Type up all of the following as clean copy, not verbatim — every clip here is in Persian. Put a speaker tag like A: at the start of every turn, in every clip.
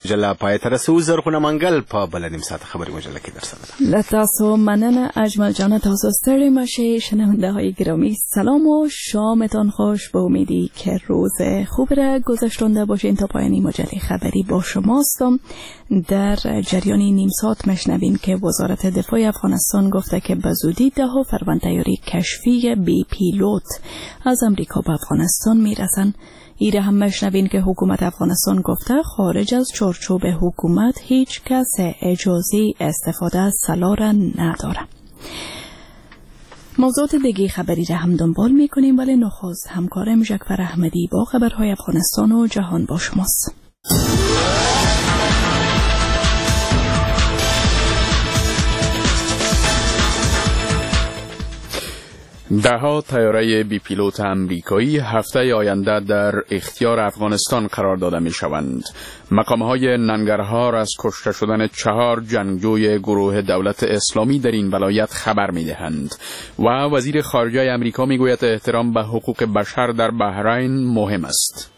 A: مجله پای ته رسو زرغونه منګل په بل نیم ساعت خبري مجله کې درسره
B: لتاسو مننه اجمل جان. تاسو ستړي مشه شنونده های گرامی، سلام و شامتان خوش. به امیدی که روز خوب را گذشتنده باشین. تا پایانی مجله خبری با شماستم. در جریان نیم ساعت مشنوین که وزارت دفاع افغانستان گفته که به زودی 10 فروردین کشفی بی پیلوت از امریکا به افغانستان میرسن. ایره هم مشنوین که حکومت افغانستان گفته خارج از چارچوب حکومت هیچ کس اجازه استفاده از سلاح را نداره. موضوعات دیگه خبری را هم دنبال میکنیم، ولی نخست همکارم جعفر احمدی با خبرهای افغانستان و جهان با شماست.
C: دهها طیاره بی پیلوت امریکایی هفته آینده در اختیار افغانستان قرار داده می شوند. مقامهای ننگرهار از کشته شدن 4 جنگجوی گروه دولت اسلامی در این ولایت خبر می دهند و وزیر خارجه امریکا می گوید احترام به حقوق بشر در بحرین مهم است.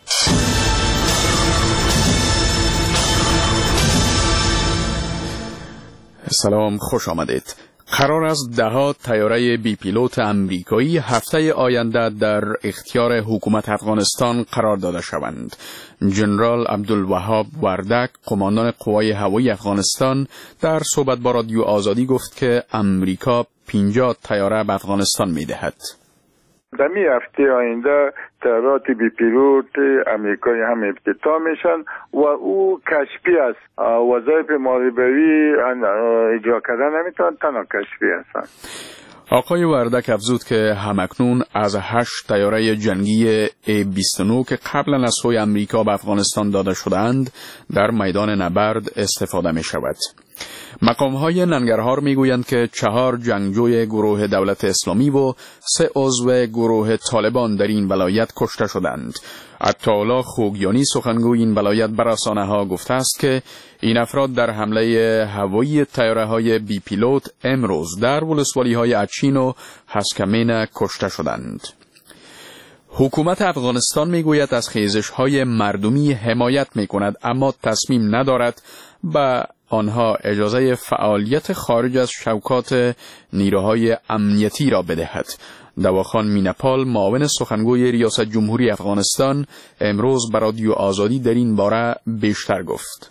C: سلام، خوش آمدید. قرار است 10 طیاره بی پیلوت امریکایی هفته آینده در اختیار حکومت افغانستان قرار داده شوند. جنرال عبدالوهاب وردک، قماندان قوای هوایی افغانستان، در صحبت با رادیو آزادی گفت که امریکا 50 طیاره به افغانستان می دهد.
D: در می هفته آینده طیارات بی پیلوت امریکایی هم افتتاح میشن و او کشفی است. وظایف محاربه‌ای اجرا کردن نمیتونن، تنها کشفی هستن.
C: آقای وردک افزود که همکنون از 8 طیاره جنگی A-29 که قبلا از سوی امریکا به افغانستان داده شدند در میدان نبرد استفاده می شود. مقامهای ننگرهار می گویند که 4 جنگجوی گروه دولت اسلامی و 3 عضو گروه طالبان در این ولایت کشته شدند. عطاالله خوگیانی، سخنگوی این ولایت، بر رسانه‌ها گفته است که این افراد در حمله هوایی طیاره‌های بی پیلوت امروز در ولسوالی‌های اچین و هسکمین کشته شدند. حکومت افغانستان میگوید از خیزش‌های مردمی حمایت می‌کند، اما تصمیم ندارد به آنها اجازه فعالیت خارج از شوکات نیروهای امنیتی را بدهد. دواخان مینپال، معاون سخنگوی ریاست جمهوری افغانستان، امروز به رادیو آزادی در این باره بیشتر گفت.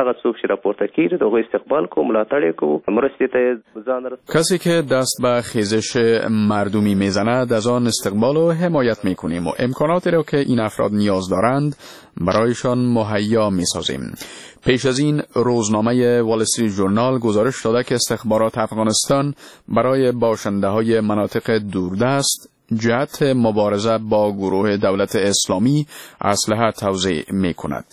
C: کسی که دست به خیزش مردمی میزند از آن استقبال و حمایت میکنیم و امکاناتی را که این افراد نیاز دارند برایشان مهیا میسازیم. پیش از این روزنامه وال استریت ژورنال گزارش داده که استخبارات افغانستان برای باشنده های مناطق دوردست جهت مبارزه با گروه دولت اسلامی اسلحه توزیع میکند.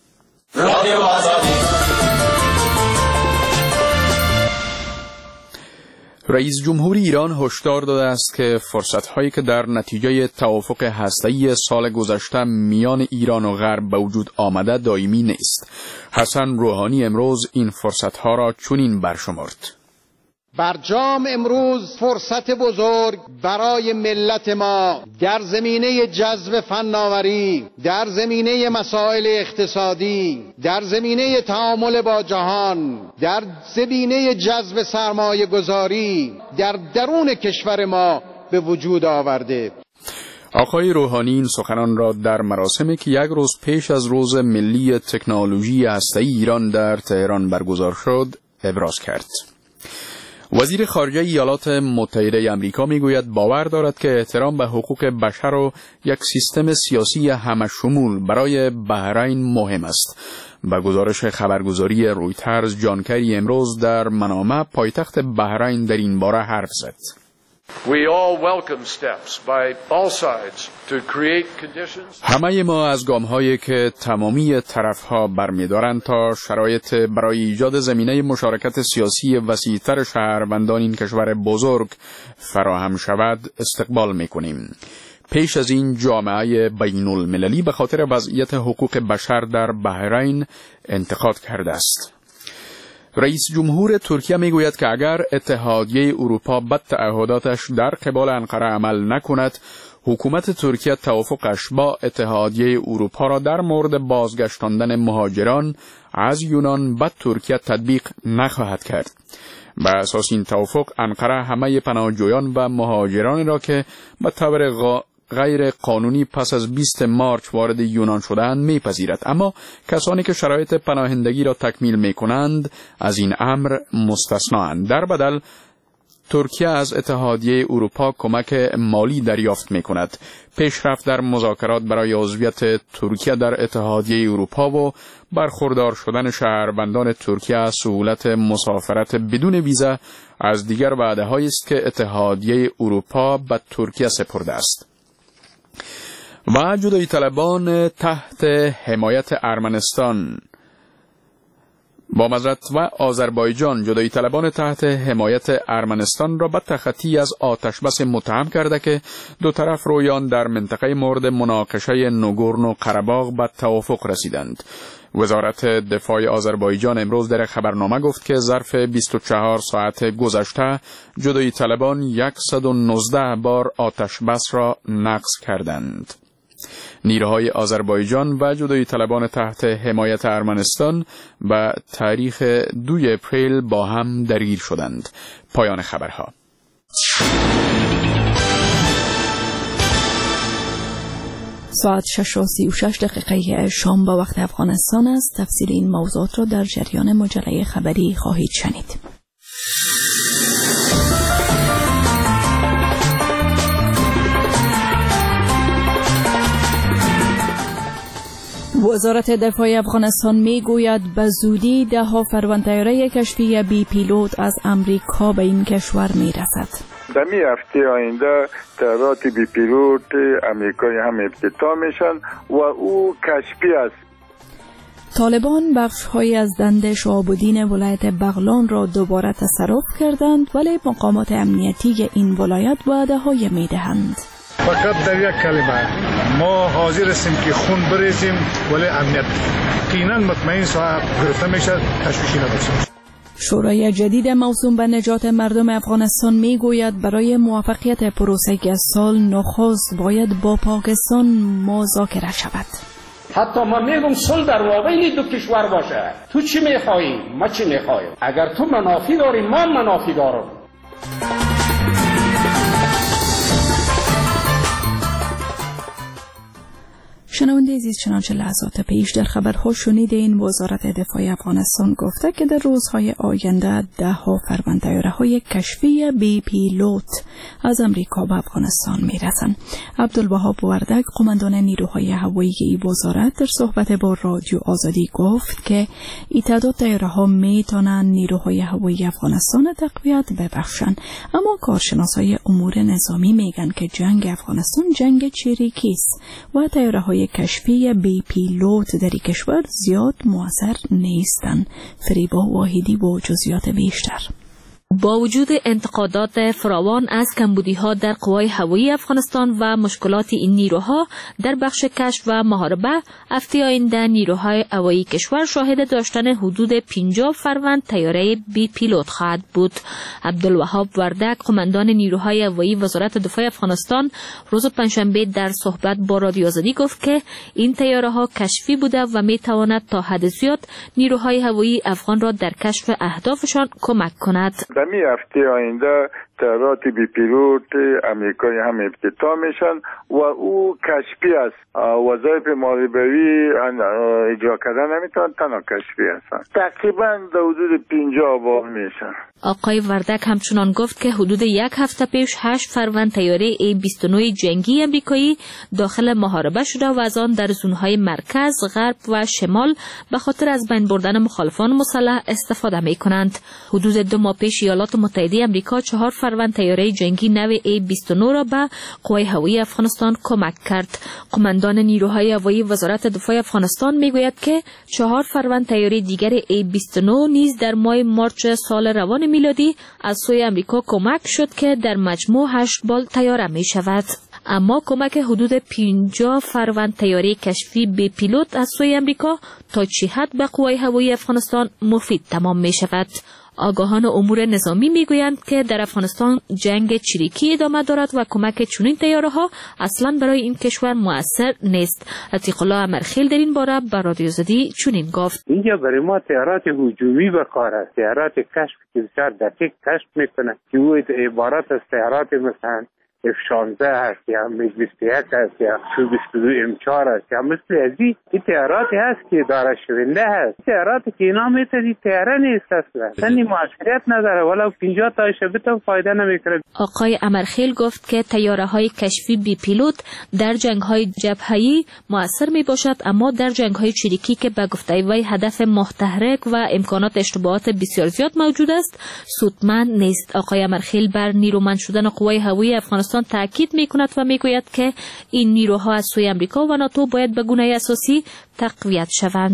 C: رئیس جمهور ایران هشدار داده است که فرصت‌هایی که در نتیجه توافق هسته‌ای سال گذشته میان ایران و غرب به وجود آمده دائمی نیست. حسن روحانی امروز این فرصت‌ها را چنین برشمرد:
E: برجام امروز فرصت بزرگ برای ملت ما در زمینه جذب فناوری، در زمینه مسائل اقتصادی، در زمینه تعامل با جهان، در زمینه جذب سرمایه گذاری در درون کشور ما به وجود آورده.
C: آقای روحانی این سخنان را در مراسمی که 1 روز پیش از روز ملی تکنولوژی هسته‌ای ایران در تهران برگزار شد ابراز کرد. وزیر خارجه ایالات متحده آمریکا میگوید باور دارد که احترام به حقوق بشر و یک سیستم سیاسی همشمول برای بحرین مهم است. به گزارش خبرگزاری رویترز، جان کری امروز در منامه، پایتخت بحرین، در این باره حرف زد. همه ما از گام‌هایی که تمامی طرف‌ها برمی‌دارند تا شرایط برای ایجاد زمینه مشارکت سیاسی وسیع‌تر شهروندان این کشور بزرگ فراهم شود استقبال می‌کنیم. پیش از این جامعه بین‌المللی به خاطر وضعیت حقوق بشر در بحرین انتقاد کرده است. رئیس جمهور ترکیه میگوید که اگر اتحادیه اروپا به تعهداتش در قبال انقره عمل نکند، حکومت ترکیه توافقش با اتحادیه اروپا را در مورد بازگشتاندن مهاجران از یونان به ترکیه تطبیق نخواهد کرد. بر اساس این توافق انقره همه پناهجویان و مهاجران را که به طور غیر قانونی پس از 20 مارچ وارد یونان شدند میپذیرد، اما کسانی که شرایط پناهندگی را تکمیل میکنند از این امر مستثنااند. در بدل ترکیه از اتحادیه اروپا کمک مالی دریافت میکند. پیشرفت در مذاکرات برای عضویت ترکیه در اتحادیه اروپا و برخوردار شدن شهروندان ترکیه از سهولت مسافرت بدون ویزا از دیگر وعده‌هایی است که اتحادیه اروپا به ترکیه سپرده است. و جدایی طلبان تحت حمایت ارمنستان با مذرت و آذربایجان جدایی طلبان تحت حمایت ارمنستان را به تخطی از آتشبس متهم کرده که دو طرف رویان در منطقه مورد مناقشه نگورنو قره‌باغ به توافق رسیدند. وزارت دفاع آذربایجان امروز در خبرنامه گفت که ظرف 24 ساعت گذشته جدایی طلبان 119 بار آتشبس را نقض کردند. نیروهای آذربایجان و جدایی طلبان تحت حمایت ارمنستان به تاریخ 2 اپریل با هم درگیر شدند. پایان خبرها.
B: ساعت 6:36 شام به وقت افغانستان است. تفسیر این موضوعات را در جریان مجله خبری خواهید شنید. وزارت دفاع افغانستان میگوید به زودی 10 فروند طیاره کشتی بی پیلوت از امریکا به این کشور میرسد.
D: در می هفته آینده طیارات بی پیلوت امریکایی هم افتتاح میشن و او کشفی است.
B: طالبان بخش‌هایی از دنده شهاب‌الدین ولایت بغلان را دوباره تصرف کردند، ولی مقامات امنیتی این ولایت وعده‌های میدهند.
F: فقط در یک کلمه ما حاضر هستیم که خون بریزیم ولی امنیت یقینا مطمئن صاحب گرفته میشه، تشویشی نباشه.
B: شورای جدید موسوم به نجات مردم افغانستان میگوید برای موفقیت پروسه سال نخست باید با پاکستان مذاکره شود.
G: حتی ما میگم صلح در واقع دو کشور باشه. تو چی میخوایی؟ ما چی میخوایم؟ اگر تو منافع داری ما منافع دارم.
B: شنونده عزیز، چنانچه لحظات پیش در خبرها شنیدین، وزارت دفاع افغانستان گفته که در روزهای آینده 10 فروند طیاره‌های کشفی بی پیلوت از امریکا به افغانستان میرسند. عبدالوهاب وردک، قماندان نیروهای هوایی این وزارت، در صحبت با رادیو آزادی گفت که این تعداد طیاره‌ها میتونن نیروهای هوایی افغانستان تقویت ببخشند، اما کارشناسای امور نظامی میگن که جنگ افغانستان جنگ چریکی است و طیاره‌های کشفی بی پیلوت در این کشور زیاد مؤثر نیستند. فریبا واحدی با جزئیات بیشتر.
H: با وجود انتقادات فراوان از کمبودی‌ها در قوای هوایی افغانستان و مشکلات این نیروها در بخش کشف و محاربه، هفته آینده نیروهای هوایی کشور شاهد داشتن حدود 50 فروند طیاره بی پیلوت خواهد بود. عبدالوهاب وردک، قماندان نیروهای هوایی وزارت دفاع افغانستان، روز پنجشنبه در صحبت با رادیو آزادی گفت که این طیاره‌ها کشفی بوده و می‌تواند تا حد زیاد نیروهای هوایی افغان را در کشف اهدافشان کمک کند.
D: در می هفته آینده طیارات بی پیلوت امریکایی هم افتتاح میشن و او کشفی است. وظایف محاربه‌ای اجرا کردن نمیتونن، تنها کشفی هستن. تقریبا در حدود 50 بار میشن.
H: آقای وردک همچنان گفت که حدود 1 هفته پیش 8 فروند طیاره A-29 جنگی امریکایی داخل محاربه شده و از آن در زونهای مرکز، غرب و شمال به خاطر از بین بردن مخالفان مسلح استفاده می کنند. حدود 2 ماه پیش ایالات متحده امریکا 4 فروند طیاره جنگی نو A-29 را به قوای هوایی افغانستان کمک کرد. قماندان نیروهای هوایی وزارت دفاع افغانستان میگوید که 4 فروند طیاره دیگر A-29 نیز در ماه مارچ سال روان میلادی از سوی امریکا کمک شد که در مجموع 8 بال طیاره می شود. اما کمک حدود 50 فروند طیاره کشفی بی پیلوت از سوی امریکا تا چه حد به قوای هوایی افغانستان مفید تمام می شود. آگاهان امور نظامی میگویند که در افغانستان جنگ چریکی ادامه دارد و کمک چنین طیاره‌ها اصلا برای این کشور مؤثر نیست. عتیق الله امرخیل در این باره به رادیو زدی چنین گفت:
I: اینجا برای ما طیارات هجومی به کار است، طیارات کشف که بسیار دقیق کشف میکنه که او عبارت از طیارات مثلا F-16 هست یا MiG-21 هست یا Su-22 M4 هست یا مثل ازی این طیاراتی هست که داره شونده هست. طیاراتی که اینا میتونی طیاره نیست اصلا سنی معاشریت نداره ولو 50 تا شبیتم فایده نمیکنه.
H: آقای امرخیل گفت که طیاره های کشفی بی پیلوت در جنگ های جبهه‌ای مؤثر می باشد، اما در جنگ های چریکی که به گفته وی هدف محترک و امکانات اشتباهات بسیار زیاد موجود است سودمند نیست. آقای امرخیل بر نیرومند شدن قوای هوایی افغانستان تاکید میکند و میگوید که این نیروها از سوی امریکا و ناتو باید به گونه اساسی تقویت شوند.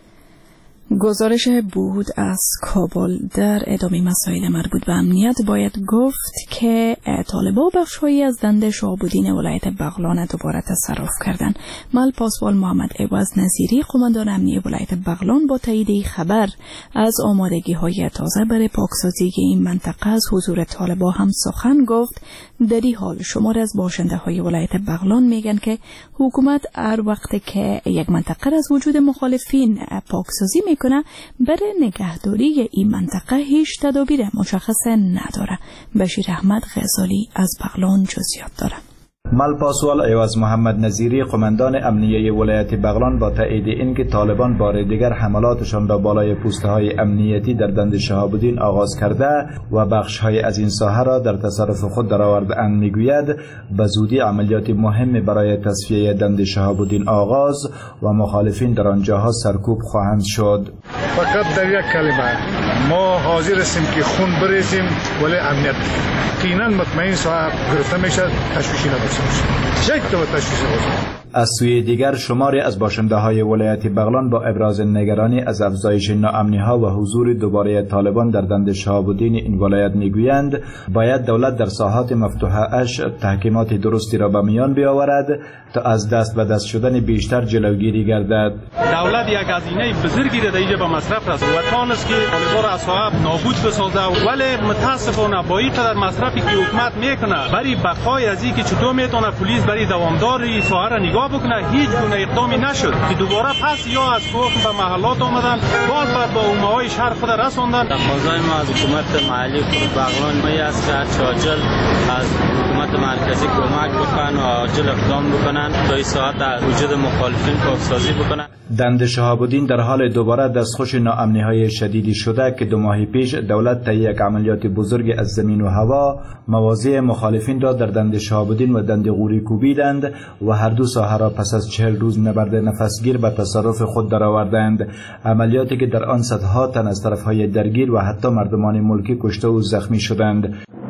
B: گزارش بود از کابل. در ادامه مسائل مربوط به امنیت باید گفت که طالبان بخش‌هایی از دنده شهاب‌الدین ولایت بغلان دوباره تصرف کردند. مل پاسوال محمد عوض نظیری قماندان امنیه ولایت بغلان با تایید خبر از آمادگی‌های تازه برای پاکسازی این منطقه از حضور طالبان هم سخن گفت. در این حال شمار از باشنده‌های ولایت بغلان میگن که حکومت هر وقت که یک منطقه از وجود مخالفین پاکسازی میکنه برای نگهداری این منطقه هیچ تدابیر مشخص نداره. بشیر احمد غزالی از بغلان جزئیات داره.
J: مل پاسوال عوض محمد نظیری قماندان امنیه ولایت بغلان با تایید اینکه طالبان بار دیگر حملاتشان را بالای پوسته‌های امنیتی در دند شهاب‌الدین آغاز کرده و بخش‌های از این ساحه را در تصرف خود درآورده‌اند میگوید به زودی عملیات مهمی برای تصفیه دند شهاب‌الدین آغاز و مخالفین در آنجاها سرکوب خواهند شد.
F: فقط در یک کلمه ما حاضر هستیم که خون بریزیم ولی امنیت یقینا مطمئن صاحب گرفته میشه تشویشی نداشته باشه. یک تو تشویش باشه.
J: از سوی دیگر شماری از باشنده‌های ولایت بغلان با ابراز نگرانی از افزایش ناامنی‌ها و حضور دوباره طالبان در دند شهاب‌الدین این ولایت میگویند باید دولت در ساحات مفتوحه اش تحکیمات درستی را به میان بیاورد تا از دست به دست شدن بیشتر جلوگیری گردد.
K: دولت یک هزینه بزرگی را اینجا به مصرف رساند و توانست که طالبان را از صاحب نابود بسازد، ولی متاسفانه با این قدر مصرفی که حکومت میکنه برای بقای از اینکه چطور میتونه پلیس برای دوامداری صاحب را نگاه بکنه هیچ گونه اقدامی نشد که دوباره پس یا از فوق به محلات آمدن باز بعد با اومهای شهر خود رساندن.
L: تقاضای ما از حکومت محلی بغلان می است که عاجل از حکومت مرکزی کمک بکنن و عاجل اقدام بکنن تا این ساعت وجود مخالفین پاکسازی بکنن.
J: دند شهاب‌الدین در حال دوباره دستخوش ناامنی‌های شدیدی شده که 2 ماه پیش دولت طی یک عملیات بزرگ از زمین و هوا مواضع مخالفین را در دند شهاب‌الدین و دند غوری کوبیدند و هر دو ساحه را پس از 40 روز نبرد نفسگیر به تصرف خود درآوردند. عملیاتی که در آن صدها تن از طرف‌های درگیر و حتی مردمان ملکی کشته و زخمی شدند.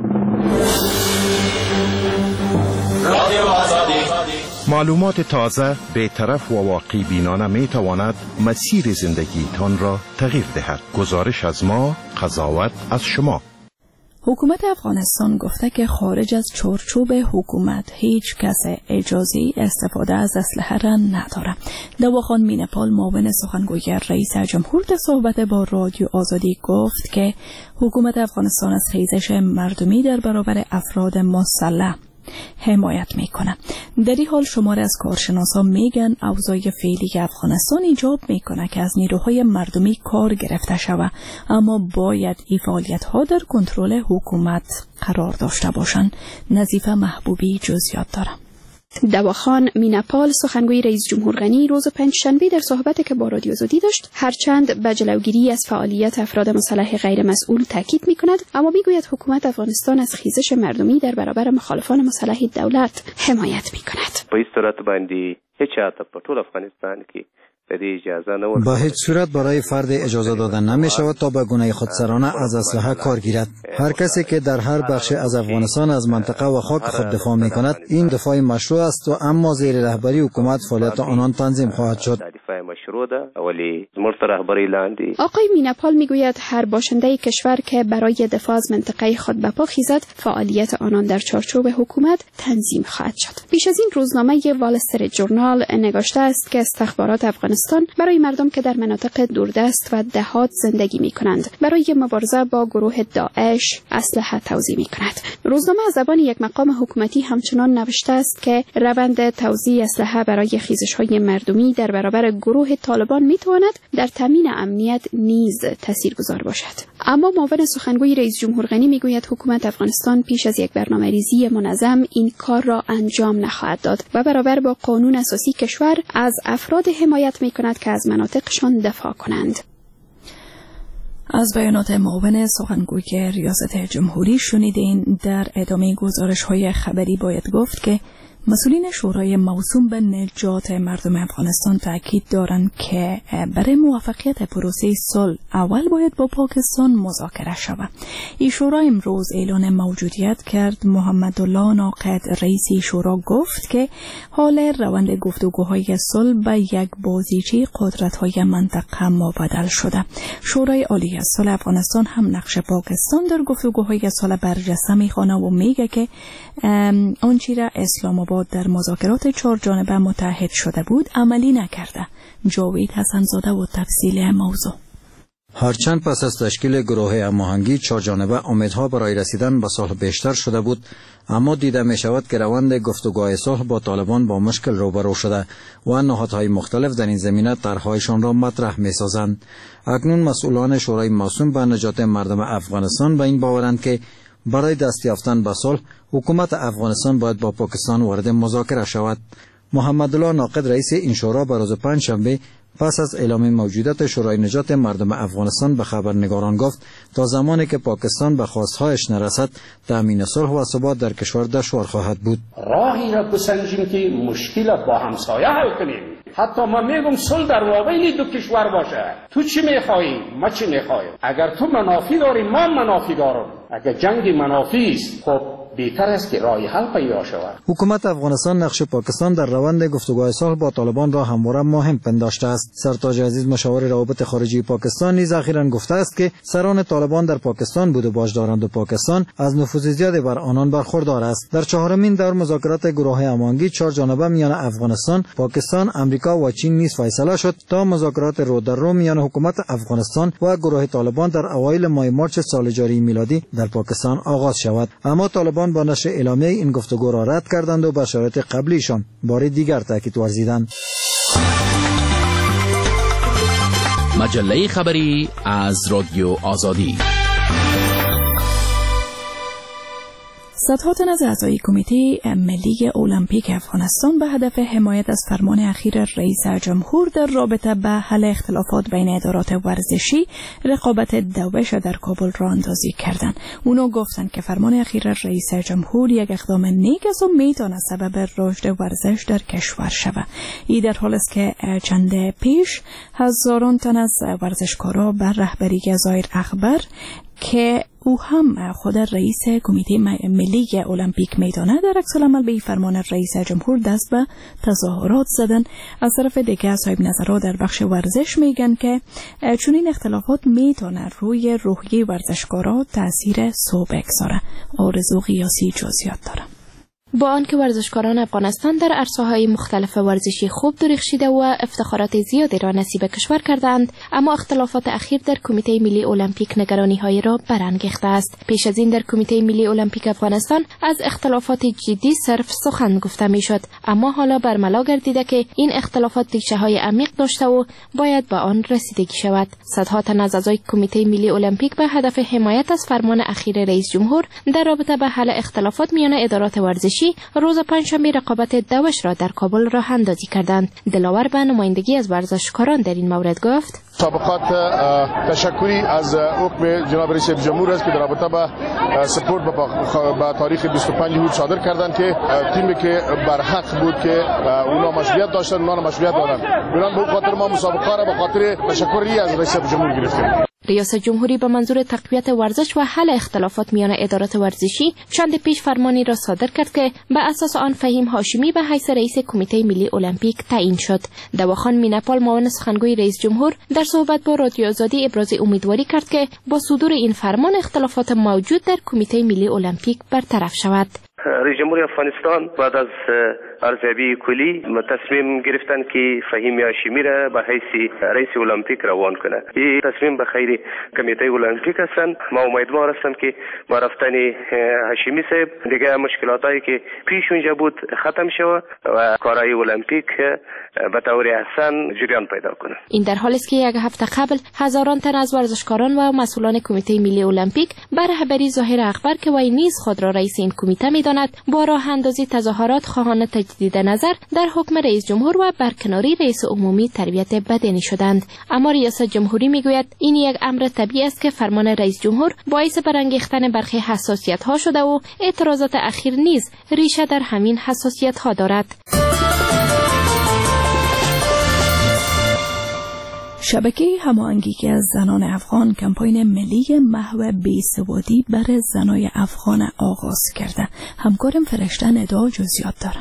M: معلومات تازه، بی‌طرف و واقع بینانه می تواند مسیر زندگی تان را تغییر دهد. گزارش از ما، قضاوت از شما.
B: حکومت افغانستان گفته که خارج از چارچوب حکومت هیچ کس اجازه استفاده از اسلحه را نداره. دواخان مینپال معاون سخنگوی رئیس جمهور در صحبت با رادیو آزادی گفت که حکومت افغانستان از خیزش مردمی در برابر افراد مسلح حمایت میکنه. در این حال شمار از کارشناسان میگن اوضاع فعلی افغانستان ایجاب میکنه که از نیروهای مردمی کار گرفته شود، اما باید این فعالیت ها در کنترل حکومت قرار داشته باشند. نظیفه محبوبی جزئیات داره.
N: دواخان مینپال سخنگوی رئیس جمهور غنی روز پنجشنبه در صحبتی که با رادیو آزادی داشت هرچند به جلوگیری از فعالیت افراد مسلح غیر مسئول تاکید میکند، اما میگوید حکومت افغانستان از خیزش مردمی در برابر مخالفان مسلح دولت حمایت میکند.
O: په هیڅ صورت باندې هیڅ چاته په ټول افغانستان کې
P: با هیچ صورت برای فرد اجازه دادن نمی شود تا به گونه خودسرانه از اسلحه کار گیرد. هر کسی که در هر بخش از افغانستان از منطقه و خاک خود دفاع می کند این دفاع مشروع است و اما زیر رهبری حکومت فعالیت آنان تنظیم خواهد شد.
O: دفاع مشروع ده ولی زموږ تر رهبری لاندې.
N: آقای میناپال میگوید هر باشنده کشور که برای دفاع از منطقه خود به پا خیزد فعالیت آنان در چارچوب حکومت تنظیم خواهد شد. پیش از این روزنامه وال استریت جورنال نگاشته است که استخبارات افغانستان برای مردم که در مناطق دوردست و دهات زندگی می‌کنند برای مبارزه با گروه داعش اسلحه توزیع می‌کند. روزنامه از زبان یک مقام حکومتی همچنان نوشته است که روند توزیع اسلحه برای خیزش‌های مردمی در برابر گروه طالبان می‌تواند در تامین امنیت نیز تاثیرگذار باشد. اما معاون سخنگوی رئیس جمهور غنی میگوید حکومت افغانستان پیش از یک برنامه‌ریزی منظم این کار را انجام نخواهد داد و برابر با قانون اساسی کشور از افراد حمایت می‌کند که از مناطقشان دفاع کنند.
B: از بیانات معاون سخنگوی ریاست جمهوری شنیدین. در ادامه گزارش‌های خبری باید گفت که مسئولین شورای موسوم به نجات مردم افغانستان تاکید دارند که برای موفقیت پروسه صلح اول باید با پاکستان مذاکره شود. این شورا امروز اعلان موجودیت کرد. محمدالله ناقد رئیس شورا گفت که حال روند گفتگوهای صلح به یک بازیچه قدرت‌های منطقه مبدل شده. شورای عالی صلح افغانستان هم نقش پاکستان در گفتگوهای صلح برجسته می‌خواند و میگه که آنچه را اسلام آباد در مذاکرات 4 جانبه متحد شده بود عملی نکرده. جاوید حسنزاده و تفصیل موضوع.
P: هرچند پس از تشکیل گروه هماهنگی 4 جانبه امیدها برای رسیدن به صلح بیشتر شده بود، اما دیده می شود که روند گفتگوهای صلح با طالبان با مشکل روبرو شده و نهادهای مختلف در این زمینه طرحهایشان را مطرح می سازند. اکنون مسئولان شورای موسوم به نجات مردم افغانستان به این باورند که برای دست یافتن به صلح حکومت افغانستان باید با پاکستان وارد مذاکره شود. محمدالله ناقد رئیس این شورا به روز پنجشنبه پس از اعلام موجودیت شورای نجات مردم افغانستان به خبرنگاران گفت تا زمانی که پاکستان به خواستهایش نرسد تأمین صلح و ثبات در کشور دشوار خواهد بود.
G: راهی را بسنجیم که مشکل با همسایه حل کنیم. حتی ما میگم صلح در واقع دو کشور باشه. تو چی میخوایی؟ ما چی میخوایم؟ اگر تو منافی داری ما منافی دارم. اگر جنگ منافی است خب بهتر است که راه حل پیدا شود.
P: حکومت افغانستان نقش پاکستان در روند گفتگوهای صلح با طالبان را همواره مهم پنداشته است. سرتاج عزیز مشاور روابط خارجی پاکستان نیز اخیراً گفته است که سران طالبان در پاکستان بود و باج دارند و پاکستان از نفوذ زیادی بر آنان برخوردار است. در 4مین دور مذاکرات گروه هماهنگی 4 جانبه میان افغانستان، پاکستان، آمریکا و چین نیز فیصله شد تا مذاکرات رو در رو میان حکومت افغانستان و گروه طالبان در اوایل ماه مارس سال جاری میلادی در پاکستان آغاز شود. اما طالبان با نشر اعلامیه این گفتگو را رد کردند و بر شرایط قبلیشان بار دیگر تاکید ورزیدند.
Q: مجله خبری از رادیو آزادی.
B: صدها تن از اعضای کمیته ملی المپیک افغانستان به هدف حمایت از فرمان اخیر رئیس جمهور در رابطه به حل اختلافات بین ادارات ورزشی رقابت داعش در کابل راه اندازی کردند. اونا گفتند که فرمان اخیر رئیس جمهور یک اقدام نیک است و میتواند سبب رشد ورزش در کشور شود. این در حالی است که چند پیش هزاران تن از ورزشکارا بر رهبری ظاهر اخبر که او هم خود رئیس کمیته ملی المپیک میدانه در عکس العمل به فرمان رئیس جمهور دست به تظاهرات زدن. از طرف دیگه صاحب نظرها در بخش ورزش میگن که چون این اختلافات میتونه روی روحیه ورزشکارا تاثیر سوء بگذاره. آرزو قیاسی جزئیات داره.
R: با آنکه ورزشکاران افغانستان در عرصه‌های مختلف ورزشی خوب درخشیده و افتخارات زیادی را نصیب کشور کردند، اما اختلافات اخیر در کمیته ملی المپیک نگرانی‌های را برانگیخته است. پیش از این در کمیته ملی المپیک افغانستان از اختلافات جدی صرف سخن گفته می‌شد، اما حالا برملا گردیده که این اختلافات ریشه‌های عمیق داشته و باید به آن رسیدگی شود. صدها تن از اعضای کمیته ملی المپیک به هدف حمایت از فرمان اخیر رئیس جمهور در رابطه به حل اختلافات میان ادارات ورزشی روز پنجشنبه رقابت داعش را در کابل راه اندازی کردند. دلاور به نمایندگی از ورزشکاران در این مورد گفت:
S: سابقات تشکری از حکم جناب رئیس جمهور است که در رابطه با سپورت به تاریخ 25 یولی صادر کردند که تیمی که بر حق بود که اونا مشروعیت داشتن اونا مشروعیت دادن. بنابراین به خاطر ما مسابقه را به خاطر تشکری از رئیس جمهور گرفتیم.
R: ریاست جمهوری به منظور تقویت ورزش و حل اختلافات میان ادارات ورزشی چند پیش فرمانی را صادر کرد که به اساس آن فهیم هاشمی به حیث رئیس کمیته ملی المپیک تعیین شد. دواخان میناپال معاون سخنگوی رئیس جمهور در صحبت با رادیو آزادی ابراز امیدواری کرد که با صدور این فرمان اختلافات موجود در کمیته ملی المپیک برطرف شود.
O: رئیس جمهوری افغانستان بعد از ارزیابی کلی تصمیم گرفتن که فهیم هاشمی را به حیث رئیس المپیک روان کنه. این تصمیم به خیر کمیته المپیک هستن. ما امیدوار هستم که با رفتن هاشمی صاحب دیگه مشکلاتایی که پیش اونجا بود ختم شود و کارهای المپیک به طور احسن جریان پیدا کنه.
R: این در حالی است که یک هفته قبل هزاران تن از ورزشکاران و مسئولان کمیته ملی المپیک بر رهبری ظاهر اکبر که وی نیز خود را رئیس این کمیته می‌داند با راه اندازی تظاهرات خواهان تجدید نظر در حکم رئیس جمهور و برکناری رئیس عمومی تربیت بدنی شدند. اما ریاست جمهوری میگوید این یک امر طبیعی است که فرمان رئیس جمهور باعث برانگیختن برخی حساسیت‌ها شده و اعتراضات اخیر نیز ریشه در همین حساسیت‌ها دارد.
B: شبکه هماهنگی از زنان افغان کمپاین ملی محو بیسوادی برای زنای افغان آغاز کرده. همکارم فرشته ندا جزئیات داره.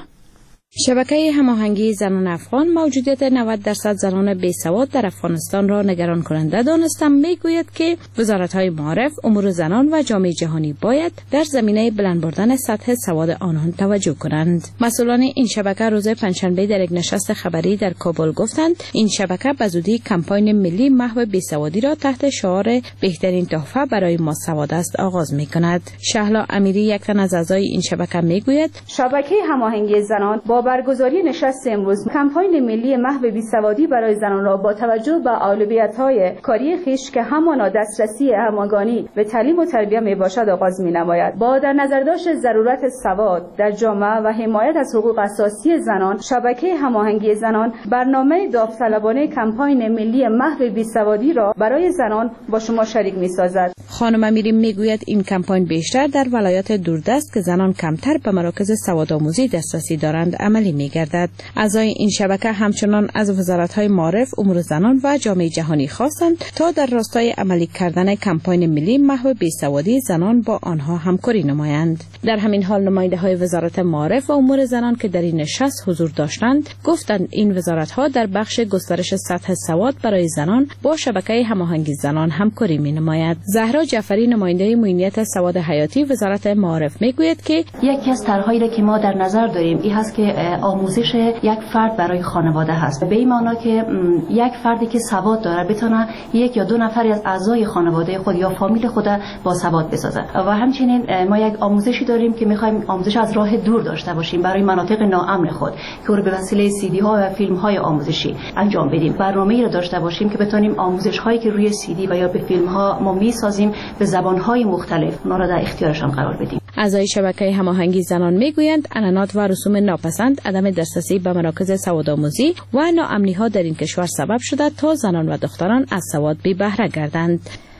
T: شبکه هماهنگی زنان افغان موجودیت 90% زنان بیسواد در افغانستان را نگران کننده دانسته میگوید که وزارت‌های معارف، امور زنان و جامعه جهانی باید در زمینه بلند بردن سطح سواد آنان توجه کنند. مسئولان این شبکه روز پنجشنبه در یک نشست خبری در کابل گفتند این شبکه به زودی کمپاین ملی محو بیسوادی را تحت شعار بهترین تحفه برای ما سواد است آغاز می‌کند. شهلا امیری یک تن از اعضای این شبکه میگوید
U: شبکه هماهنگی زنان با برگزاری نشست امروز کمپاین ملی محو بیسوادی برای زنان را با توجه به اولویت‌های کاری خویش که همانا دسترسی همگانی به تعلیم و تربیت میباشد آغاز می‌نماید. با در نظر داشت ضرورت سواد در جامعه و حمایت از حقوق اساسی زنان، شبکه هماهنگی زنان برنامه داوطلبانه کمپاین ملی محو بیسوادی را برای زنان با شما شریک می‌سازد.
T: خانم امیری میگوید این کمپاین بیشتر در ولایات دوردست که زنان کمتر به مراکز سوادآموزی دسترسی دارند عملی می‌گردد. اعضای این شبکه همچنان از وزارت‌های معارف، امور زنان و جامعه جهانی خواستند تا در راستای عملی کردن کمپاین ملی محو بیسوادی زنان با آنها همکاری نمایند. در همین حال نماینده‌های وزارت معارف و امور زنان که در این نشست حضور داشتند گفتند این وزارت‌ها در بخش گسترش سطح سواد برای زنان با شبکه هماهنگی زنان همکاری می‌نماید. زهرا جعفری نماینده معینیت سواد حیاتی وزارت معارف میگوید که
V: یکی از طرح‌هایی که ما در نظر داریم این هست که آموزش یک فرد برای خانواده هست، به این معنا که یک فردی که سواد داره بتونه یک یا دو نفری از اعضای خانواده خود یا فامیل خود با سواد بسازه. و همچنین ما یک آموزشی داریم که می‌خوایم آموزش از راه دور داشته باشیم برای مناطق ناامن خود که رو به وسیله CD ها و فیلم های آموزشی انجام بدیم. برنامه‌ای را داشته باشیم که بتونیم آموزش هایی که روی CD و یا به فیلم ها ما می‌سازیم به زبان های مختلف اونا را در اختیارشان قرار بدیم.
T: اعضای شبکه هماهنگی زنان میگویند عنعنات و رسوم ناپسند، عدم دسترسی به مراکز سوادآموزی و ناامنی‌ها در این کشور سبب شده تا زنان و دختران از سواد بی بهره گردند.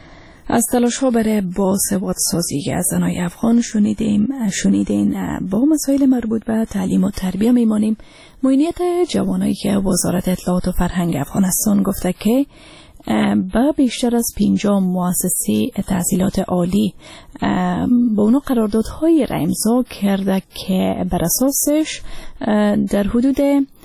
B: از تلاش‌ها برای باسواد سازی از زنای افغان شنیدین با مسائل مربوط به تعلیم و تربیت میمانیم. معینیت جوانایی که وزارت اطلاعات و فرهنگ افغانستان گفته که با بیشتر از 50 مؤسسه تحصیلات عالی با اونو قراردادهای را امضا کرده که بر اساسش در حدود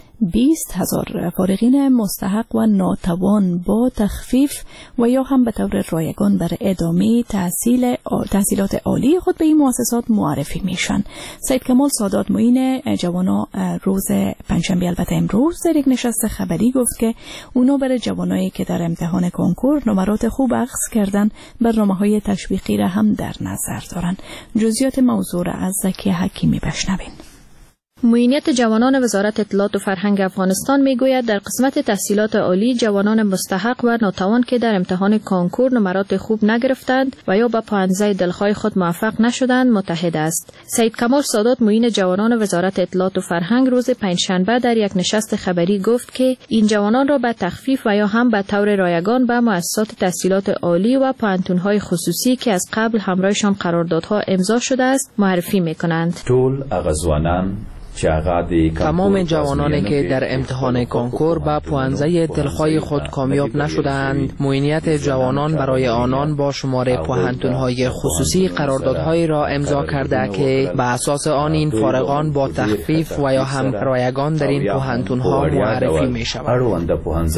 B: 20,000 فارغین مستحق و ناتوان با تخفیف و یا هم به طور رایگان برای ادامه تحصیلات عالی خود به این مؤسسات معرفی میشن. سید کمال سادات معین جوانا روز پنجشنبه البته امروز در یک نشست خبری گفت که اونا برای جوانایی که در امتحان کنکور نمرات خوب اخذ کردن برنامه‌های تشویقی را هم در نظر دارن. جزئیات موضوع را از زکی حکیمی بشنوین.
H: معینیت جوانان وزارت اطلاعات و فرهنگ افغانستان میگوید در قسمت تحصیلات عالی جوانان مستحق و ناتوان که در امتحان کنکور نمرات خوب نگرفتند و یا به پانزه دلخواه خود موفق نشدند متحد است. سید کمال سادات معین جوانان وزارت اطلاعات و فرهنگ روز پنجشنبه در یک نشست خبری گفت که این جوانان را به تخفیف و یا هم به طور رایگان به مؤسسات تحصیلات عالی و پوهنتون‌های خصوصی که از قبل همراهشان قراردادها امضا شده است معرفی می‌کنند.
W: طول اغزوانان
A: تمام جوانانی که در امتحان کنکور به پوانزه دلخواه خود کامیاب نشدند، معینیت جوانان برای آنان با شمار پوهنتون‌های خصوصی قراردادهایی را امضا کرده که به اساس آن این فارغان با تخفیف و یا هم رایگان در این پوهنتون‌ها معرفی می‌شوند.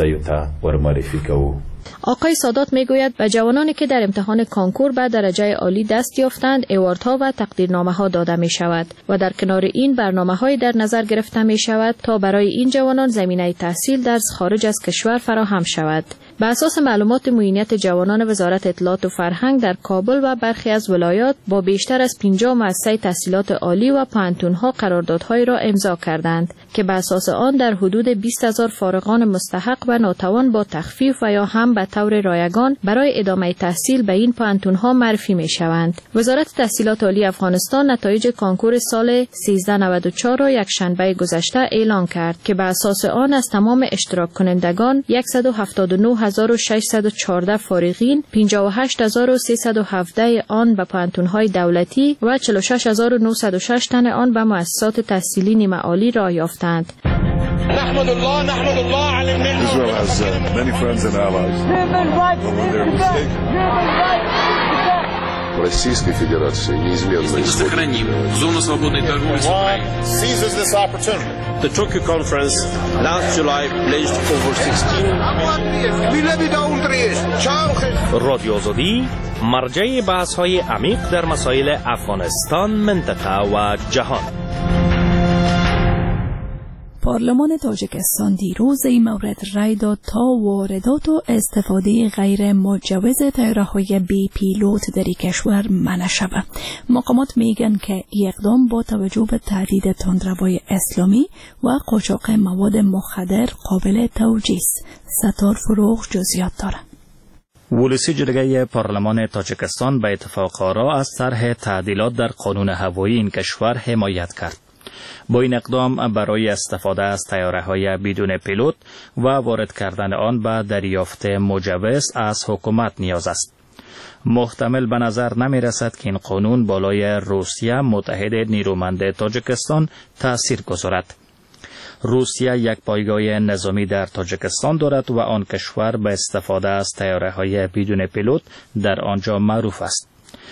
H: آقای سادات میگوید به جوانانی که در امتحان کانکور به درجه عالی دست یافتند ایواردها و تقدیرنامه‌ها داده می شود و در کنار این برنامه‌های در نظر گرفته می شود تا برای این جوانان زمینه تحصیل در خارج از کشور فراهم شود. به اساس معلومات معینیت جوانان وزارت اطلاعات و فرهنگ در کابل و برخی از ولایات با بیشتر از 50 مؤسسه تحصیلات عالی و پوهنتون‌ها قراردادهایی را امضا کردند که به اساس آن در حدود 20,000 فارغان مستحق و ناتوان با تخفیف و یا هم به طور رایگان برای ادامه تحصیل به این پوهنتون‌ها معرفی می‌شوند. وزارت تحصیلات عالی افغانستان نتایج کانکور سال 1394 را یک شنبه گذشته اعلام کرد که به اساس آن از تمام اشتراک کنندگان 179,614 فارغین، 58,317 آن به پوهنتون‌های دولتی و 46,906 تن آن به مؤسسات تحصیلی نیمه عالی راه یافتند.
E: نحمد الله على النعمة. Israel has many friends and allies.
W: Российской Федерации неизменно
X: сохраним зону свободной торговли с Украиной.
E: Seizes this opportunity.
W: The Tokyo Conference last July pledged over 16
Y: رادیو آزادی مرجع بحث‌های عمیق در مسائل افغانستان، منطقه و جهان.
B: پارلمان تاجیکستان دیروز این مورد رای داد تا واردات و استفاده غیر مجوز طیاره‌های بی پیلوت در کشور منع شود. مقامات میگن که این اقدام با توجه به تهدید تندروی اسلامی و قاچاق مواد مخدر قابل توجیه است. ستار فروغ جزئیات دارد.
Y: ولسی جرگه پارلمان تاجیکستان به اتفاق آرا از طرح تعدیلات در قانون هوایی این کشور حمایت کرد. با این اقدام برای استفاده از طیاره‌های بدون پیلوت و وارد کردن آن به دریافت مجوز از حکومت نیاز است. محتمل به نظر نمی رسد که این قانون بالای روسیه متحد نیرومند تاجیکستان تأثیر گذارد. روسیه یک پایگاه نظامی در تاجیکستان دارد و آن کشور به استفاده از طیاره‌های بدون پیلوت در آنجا معروف است.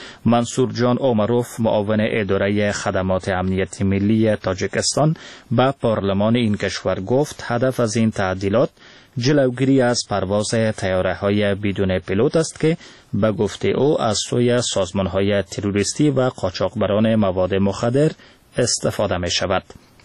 Y: منصور جان اومروف، معاون اداره خدمات امنیت ملی تاجیکستان، به پارلمان این کشور گفت هدف از این تعدیلات جلوگیری از پرواز طیاره‌های بدون پیلوت است که به گفته او از سوی سازمان‌های تروریستی و قاچاقبران مواد مخدر استفاده می شود.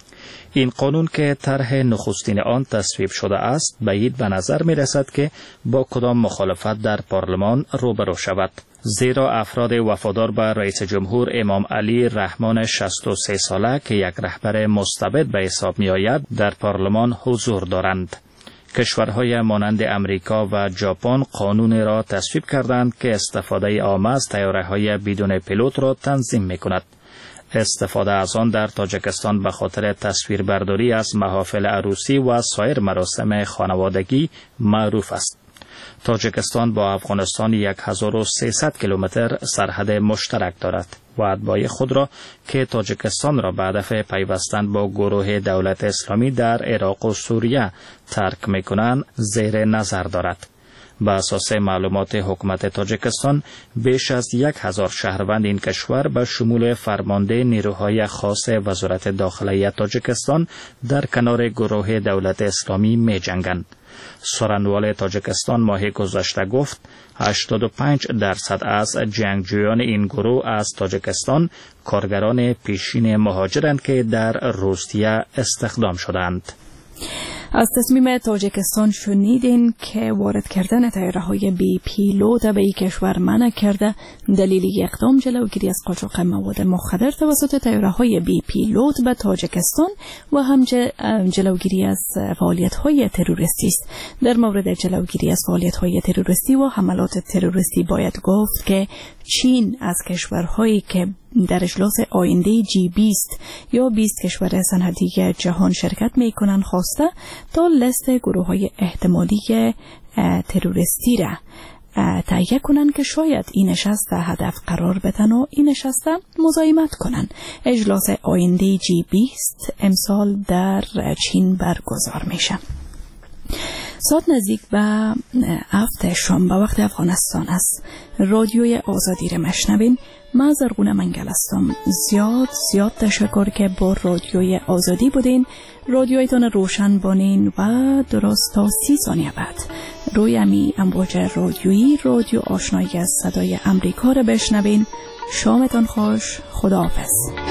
Y: این قانون که طرح نخستین آن تصویب شده است، بعید به نظر می رسد که با کدام مخالفت در پارلمان روبرو شود. زیرا افراد وفادار به رئیس جمهور امام علی رحمان 63 ساله که یک رهبر مستبد به حساب می آید در پارلمان حضور دارند. کشورهای مانند امریکا و ژاپن قانون را تصویب کردند که استفاده عام از طیاره‌های بدون پیلوت را تنظیم می کند. استفاده از آن در تاجیکستان به خاطر تصویربرداری از محافل عروسی و سایر مراسم خانوادگی معروف است. تاجیکستان با افغانستان 1300 کیلومتر سرحد مشترک دارد و اتباع خود را که تاجیکستان را به هدف پیوستن با گروه دولت اسلامی در عراق و سوریه ترک می‌کنند زیر نظر دارد. به اساس معلومات حکومت تاجیکستان بیش از 1000 شهروند این کشور به شمول فرمانده نیروهای خاص وزارت داخلی تاجیکستان در کنار گروه دولت اسلامی می جنگند. سخنگوی تاجیکستان ماه گذشته گفت 85% از جنگجویان این گروه از تاجیکستان کارگران پیشین مهاجرند که در روسیه استخدام شدند.
B: از تصمیم تاجیکستان شنیدین که وارد کردن طیاره‌های بی پیلوت به این کشور منع کرده. دلیل اقدام جلوگیری از قاچاق مواد مخدر توسط طیاره‌های بی پیلوت به تاجیکستان و هم جلوگیری از فعالیت‌های تروریستی است. در مورد جلوگیری از فعالیت‌های تروریستی و حملات تروریستی باید گفت که چین از کشورهایی که در اجلاس آینده G20 یا 20 کشور صنعتی جهان شرکت می‌کنند خواسته تا لیست گروه‌های احتمالی تروریستی را تهیه کنن که شاید این نشست هدف قرار بدن و این نشست مزاحمت کنن. اجلاس آینده G20 امسال در چین برگزار میشه. ساعت نزدیک به 7 شام به وقت افغانستان است. رادیوی آزادی را مشنوین. من زرغونه منگل هستم. زیاد تشکر که با رادیوی آزادی بودین. رادیویتان روشن بانین و درست تا 30 ثانیه بعد روی امی امواج رادیویی رادیو آشنایی از صدای امریکا را بشنوین. شامتان خوش. خداحافظ.